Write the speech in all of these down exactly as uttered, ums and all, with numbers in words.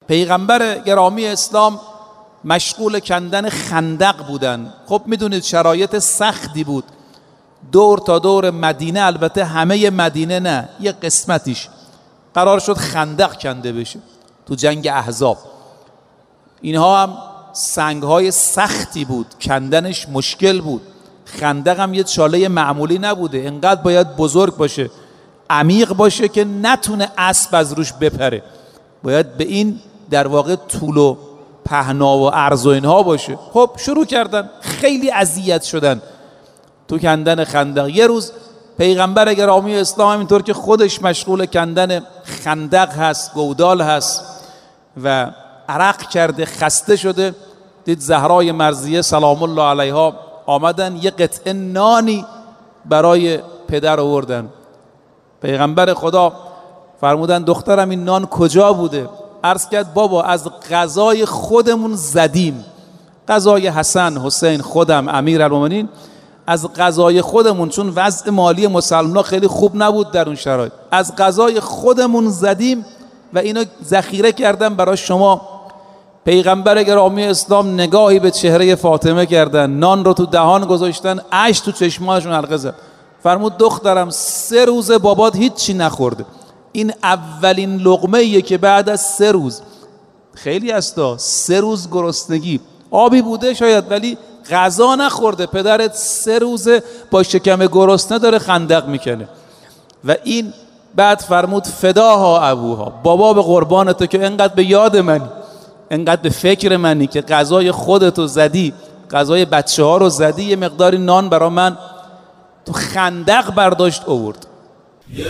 پیغمبر گرامی اسلام مشغول کندن خندق بودن. خب میدونید شرایط سختی بود، دور تا دور مدینه، البته همه مدینه نه، یه قسمتیش قرار شد خندق کنده بشه تو جنگ احزاب. اینها هم سنگهای سختی بود، کندنش مشکل بود. خندق هم یه چاله معمولی نبوده، اینقدر باید بزرگ باشه، عمیق باشه که نتونه اسب از روش بپره، باید به این در واقع طول و پهنا و عرض و اینها باشه. خب شروع کردن، خیلی اذیت شدن تو کندن خندق. یه روز پیغمبر گرامی اسلام اینطور که خودش مشغول کندن خندق هست، گودال هست و عرق کرده، خسته شده، دید زهرای مرضیه سلام الله علیها آمدن یه قطعه نانی برای پدر آوردن. پیغمبر خدا فرمودن دخترم این نان کجا بوده؟ عرض کرد بابا از غذای خودمون زدیم، غذای حسن، حسین، خودم، امیرالمومنین، از غذای خودمون، چون وضع مالی مسلمان‌ها خیلی خوب نبود در اون شرایط، از غذای خودمون زدیم و اینو ذخیره کردم برای شما. پیغمبر گرامی اسلام نگاهی به چهره فاطمه کردن، نان رو تو دهان گذاشتن، اشک تو چشماشون حلقه زد. فرمود دخترم سه روز بابات هیچی نخورده، این اولین لقمه‌ایه که بعد از سه روز، خیلی هستا، سه روز گرسنگی، آبی بوده شاید ولی غذا نخورده، پدرت سه روزه با شکم گرسنه داره خندق میکنه. و این بعد فرمود فداها ابوها، بابا به قربان تو که انقدر به یاد منی، انقدر به فکر منی که غذای خودتو زدی، غذای بچه ها رو زدی، یه مقداری نان برا من تو خندق برداشت آورد. یا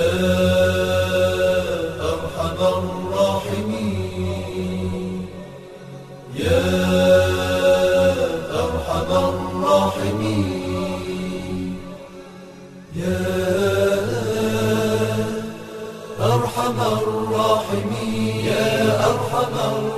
ارحم الراحمین، یا ارحم الراحمین، یا ارحم الراحمین، یا ارحم الراحمین.